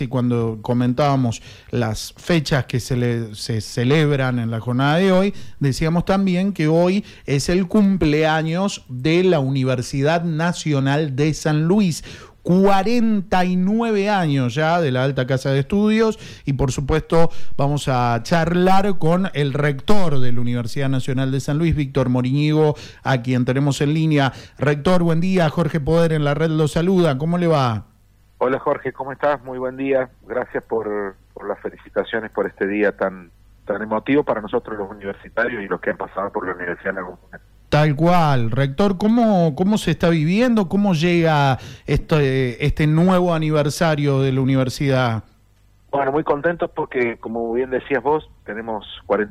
Y cuando comentábamos las fechas que se celebran en la jornada de hoy, decíamos también que hoy es el cumpleaños de la Universidad Nacional de San Luis. 49 años ya de la Alta Casa de Estudios, y por supuesto vamos a charlar con el rector de la Universidad Nacional de San Luis, Víctor Morínigo, a quien tenemos en línea. Rector, buen día. Jorge Poder en la red lo saluda. ¿Cómo le va? Hola Jorge, ¿cómo estás? Muy buen día. Gracias por las felicitaciones por este día tan emotivo para nosotros los universitarios y los que han pasado por la Universidad Nacional. Tal cual. Rector, ¿cómo se está viviendo? ¿Cómo llega este nuevo aniversario de la universidad? Bueno, muy contentos porque, como bien decías vos, tenemos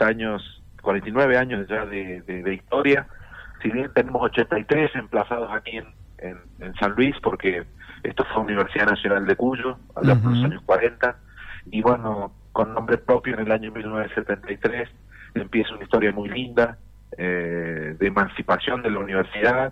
49 años ya de historia. Si bien tenemos 83 emplazados aquí en San Luis, porque esto fue Universidad Nacional de Cuyo, allá por los años 40, y bueno, con nombre propio en el año 1973 empieza una historia muy linda, de emancipación de la universidad,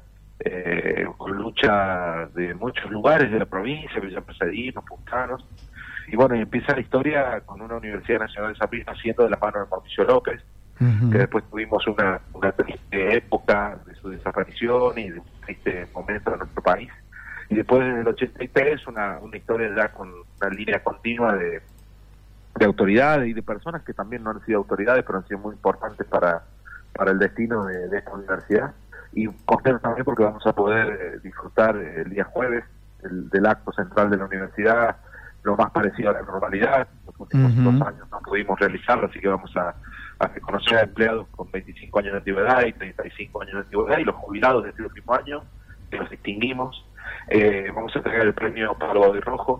con lucha de muchos lugares de la provincia, villaparselinos, puntanos, y bueno, y empieza la historia con una Universidad Nacional de San Luis naciendo de la mano de Mauricio López, que después tuvimos una triste época de su desaparición y de un triste momento en nuestro país, y después desde el 83 una historia ya con una línea continua de autoridades y de personas que también no han sido autoridades, pero han sido muy importantes para el destino de esta universidad, y contento también porque vamos a poder disfrutar el día jueves del acto central de la universidad, lo más parecido a la normalidad. Los últimos 2 años no pudimos realizarlo, así que vamos a reconocer a empleados con 25 años de antigüedad y 35 años de antigüedad, y los jubilados de este último año, que los distinguimos. Vamos a entregar el premio Pablo Baudy Rojo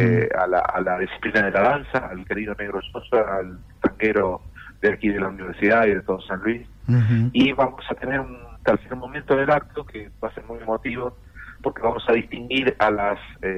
a la disciplina de la danza, al querido Negro Sosa, al tanguero de aquí de la universidad y de todo San Luis. Y vamos a tener un tercer momento del acto que va a ser muy emotivo, porque vamos a distinguir a las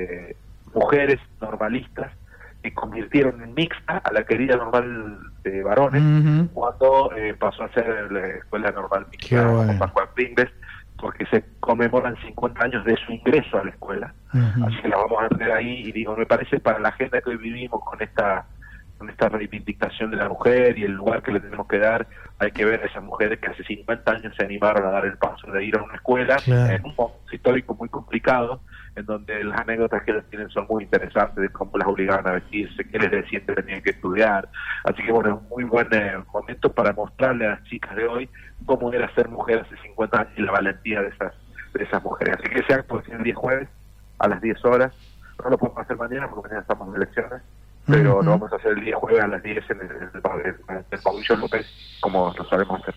mujeres normalistas que convirtieron en mixta a la querida normal de varones cuando pasó a ser la escuela normal mixta con Pascual Pringles, porque se conmemoran 50 años de su ingreso a la escuela. Así que la vamos a tener ahí, y digo, me parece para la agenda que hoy vivimos con esta reivindicación de la mujer y el lugar que le tenemos que dar, hay que ver a esas mujeres que hace 50 años se animaron a dar el paso de ir a una escuela, en un momento histórico muy complicado, en donde las anécdotas que ellos tienen son muy interesantes, de cómo las obligaban a vestirse, qué les decían que tenían que estudiar. Así que bueno, es un muy buen momento para mostrarle a las chicas de hoy cómo era ser mujer hace 50 años y la valentía de esas mujeres. Así que ese acto es el día jueves a las 10 horas. No lo podemos hacer mañana porque mañana estamos en elecciones, pero lo vamos a hacer el día jueves a las 10 en el Mauricio López, como lo sabemos hacer.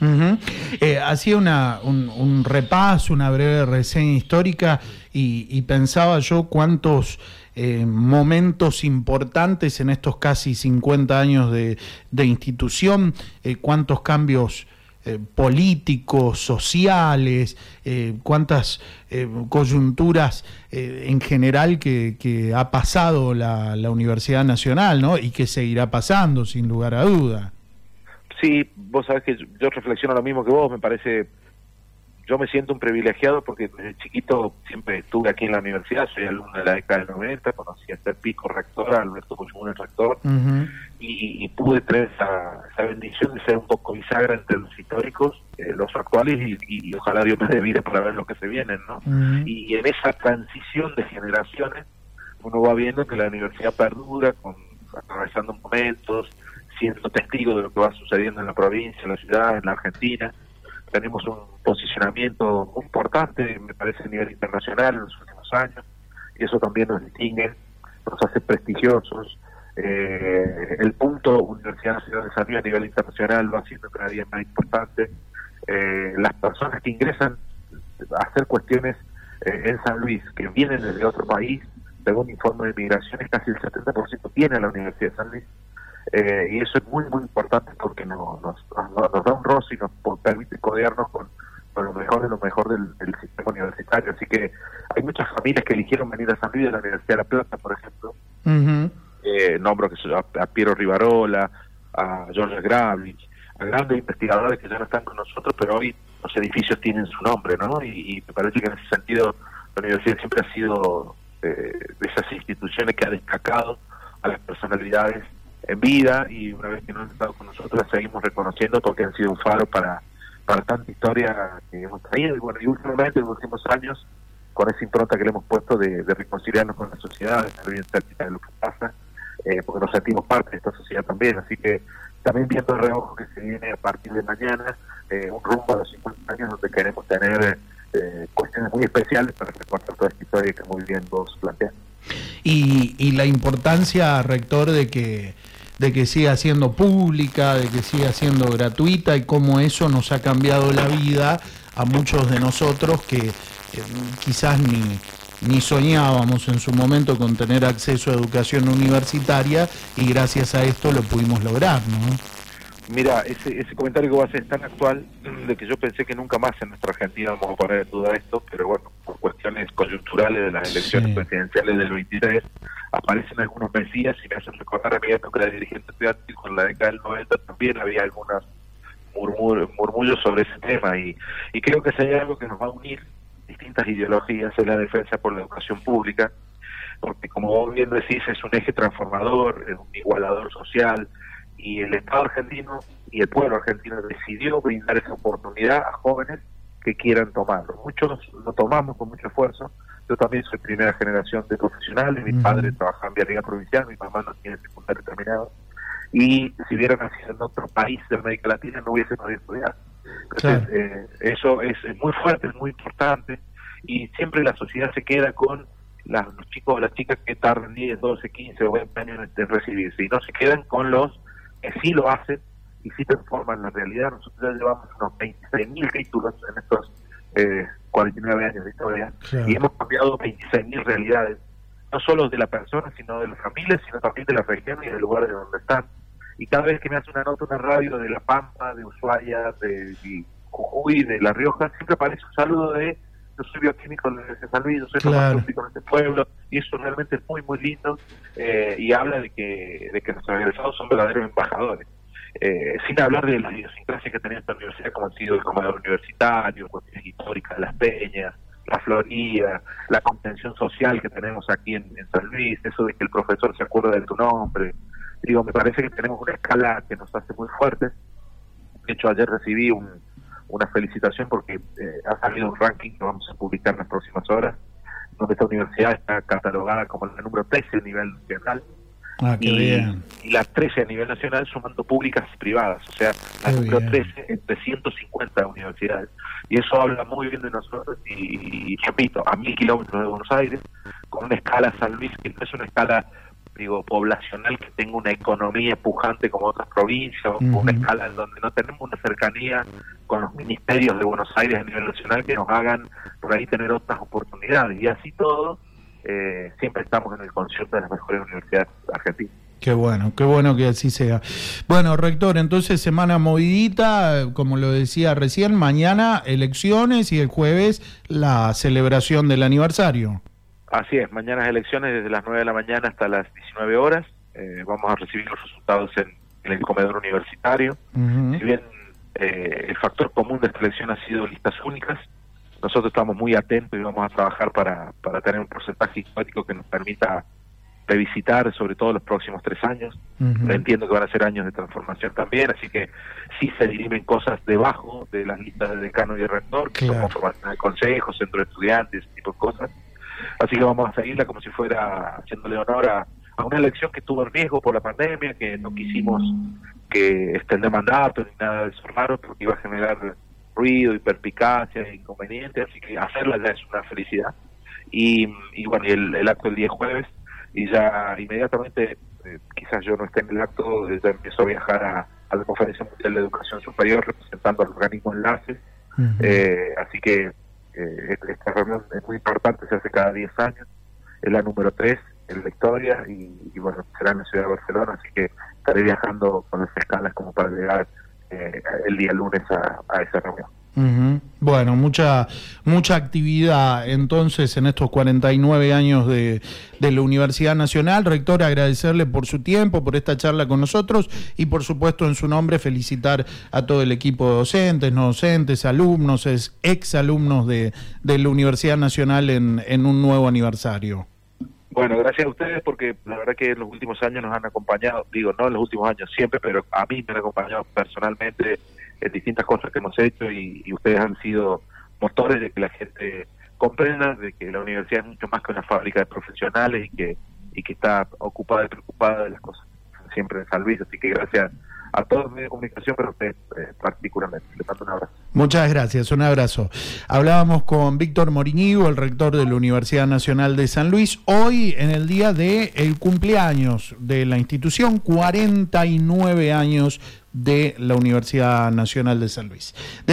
Hacía un repaso, una breve reseña histórica, y pensaba yo cuántos momentos importantes en estos casi 50 años de institución, cuántos cambios políticos, sociales, cuántas coyunturas en general que ha pasado la Universidad Nacional, ¿no? Y que seguirá pasando, sin lugar a duda. Sí, vos sabés que yo reflexiono lo mismo que vos. Me parece, yo me siento un privilegiado porque desde chiquito siempre estuve aquí en la universidad, soy alumno de la década del 90, conocí a Esther Pico, rectora, Alberto Cuyumún, el rector, y pude tener esa bendición de ser un poco bisagra entre los históricos, los actuales, y ojalá Dios me dé vida para ver lo que se vienen, ¿no? Y en esa transición de generaciones uno va viendo que la universidad perdura, atravesando momentos, siendo testigo de lo que va sucediendo en la provincia, en la ciudad, en la Argentina. Tenemos un posicionamiento muy importante, me parece, a nivel internacional en los últimos años, y eso también nos distingue, nos hace prestigiosos. El punto Universidad Nacional de San Luis a nivel internacional va siendo cada día más importante. Las personas que ingresan a hacer cuestiones en San Luis, que vienen desde otro país, según informe de migraciones, casi el 70% viene a la Universidad de San Luis. Y eso es muy muy importante porque nos da un roce y nos permite codearnos con lo mejor del sistema universitario. Así que hay muchas familias que eligieron venir a San Luis de la Universidad de La Plata, por ejemplo. Nombro a Piero Rivarola, a George Gravlich, a grandes investigadores que ya no están con nosotros, pero hoy los edificios tienen su nombre, ¿no? Y me parece que en ese sentido la universidad siempre ha sido de esas instituciones que ha destacado a las personalidades en vida, y una vez que no han estado con nosotros las seguimos reconociendo porque han sido un faro para tanta historia que hemos traído. Y bueno, y últimamente en los últimos años, con esa impronta que le hemos puesto de reconciliarnos con la sociedad, de estar bien cerca de lo que pasa, porque nos sentimos parte de esta sociedad también. Así que también viendo el reojo que se viene a partir de mañana, un rumbo a los 50 años donde queremos tener cuestiones muy especiales para recordar toda esta historia que muy bien vos planteas. Y la importancia, rector, de que siga siendo pública, de que siga siendo gratuita, y cómo eso nos ha cambiado la vida a muchos de nosotros que quizás ni soñábamos en su momento con tener acceso a educación universitaria, y gracias a esto lo pudimos lograr, ¿no? Mira, ese comentario que vos haces es tan actual de que yo pensé que nunca más en nuestra Argentina vamos a poner en duda esto, pero bueno, por cuestiones coyunturales de las elecciones presidenciales del 23, aparecen algunos mesías y me hacen recordar a mi época de dirigente estudiantil. Con la década del 90 también había algunos murmullos sobre ese tema, y creo que si hay algo que nos va a unir distintas ideologías es la defensa por la educación pública, porque como vos bien decís, es un eje transformador, es un igualador social, y el Estado argentino y el pueblo argentino decidió brindar esa oportunidad a jóvenes que quieran tomarlo. Muchos lo tomamos con mucho esfuerzo. Yo también soy primera generación de profesionales, mi padre trabajaba en vialidad provincial, mi mamá no tiene secundario terminado, y si hubiera nacido en otro país de América Latina no hubiese podido estudiar. Entonces, eso es muy fuerte, es muy importante, y siempre la sociedad se queda con los chicos o las chicas que tardan 10, 12, 15 o 20 años en recibirse, y no se quedan con los que sí lo hacen y sí transforman la realidad. Nosotros ya llevamos unos 26.000 títulos en estos 49 años de historia, y hemos cambiado 26.000 realidades, no solo de la persona, sino de las familias, sino también de la región y del lugar de donde están. Y cada vez que me hace una nota una radio de La Pampa, de Ushuaia, de Jujuy, de La Rioja, siempre aparece un saludo de: yo soy bioquímico de San Luis, yo soy farmacéutico en este pueblo, y eso realmente es muy, muy lindo, y habla de que nuestros egresados son verdaderos embajadores. Sin hablar de la idiosincrasia que tenía esta universidad, como ha sido el comedor universitario, cuestiones históricas de las peñas, la Florida, la contención social que tenemos aquí en San Luis, eso de que el profesor se acuerda de tu nombre. Digo, me parece que tenemos una escala que nos hace muy fuertes. De hecho, ayer recibí una felicitación porque ha salido un ranking que vamos a publicar en las próximas horas, donde esta universidad está catalogada como la número 13 a nivel nacional. Qué bien. Y la 13 a nivel nacional, sumando públicas y privadas, o sea, la número 13 entre 150 universidades. Y eso habla muy bien de nosotros, y repito, a 1.000 kilómetros de Buenos Aires, con una escala San Luis que no es una escala, digo, poblacional que tenga una economía pujante como otras provincias, o una escala en donde no tenemos una cercanía con los ministerios de Buenos Aires a nivel nacional que nos hagan por ahí tener otras oportunidades. Y así todo, siempre estamos en el concierto de las mejores universidades argentinas. Qué bueno que así sea. Bueno, rector, entonces semana movidita, como lo decía recién, mañana elecciones y el jueves la celebración del aniversario. Así es, mañana es elecciones desde las 9 de la mañana hasta las 19 horas. Vamos a recibir los resultados en el comedor universitario. Si bien el factor común de esta elección ha sido listas únicas, nosotros estamos muy atentos y vamos a trabajar para tener un porcentaje histórico que nos permita revisitar sobre todo los próximos 3 años. Entiendo que van a ser años de transformación también, así que sí se dirimen cosas debajo de las listas de decano y de rector, que son formación de consejos, centro de estudiantes, ese tipo de cosas. Así que vamos a seguirla como si fuera haciéndole honor a una elección que tuvo riesgo por la pandemia, que no quisimos que extender mandato ni nada de eso raro, porque iba a generar ruido y perspicacia e inconvenientes, así que hacerla ya es una felicidad. Y bueno, y el acto el día jueves, y ya inmediatamente, quizás yo no esté en el acto, ya empiezo a viajar a la Conferencia Mundial de Educación Superior representando al organismo Enlaces. Así que esta reunión es muy importante, se hace cada 10 años, es la número 3 en la historia, y bueno, será en la ciudad de Barcelona, así que estaré viajando con esas escalas como para llegar el día lunes a esa reunión. Bueno, mucha actividad entonces en estos 49 años de la Universidad Nacional. Rector, agradecerle por su tiempo, por esta charla con nosotros, y por supuesto en su nombre felicitar a todo el equipo de docentes, no docentes, alumnos, exalumnos de la Universidad Nacional en un nuevo aniversario. Bueno, gracias a ustedes porque la verdad que en los últimos años nos han acompañado, digo, no en los últimos años siempre, pero a mí me han acompañado personalmente en distintas cosas que hemos hecho y ustedes han sido motores de que la gente comprenda de que la universidad es mucho más que una fábrica de profesionales y que está ocupada y preocupada de las cosas siempre en San Luis, así que gracias a todos los medios de comunicación, pero a ustedes particularmente. Les mando un abrazo. Muchas gracias, un abrazo. Hablábamos con Víctor Moriñigo, el rector de la Universidad Nacional de San Luis, hoy en el día del cumpleaños de la institución, 49 años de la Universidad Nacional de San Luis.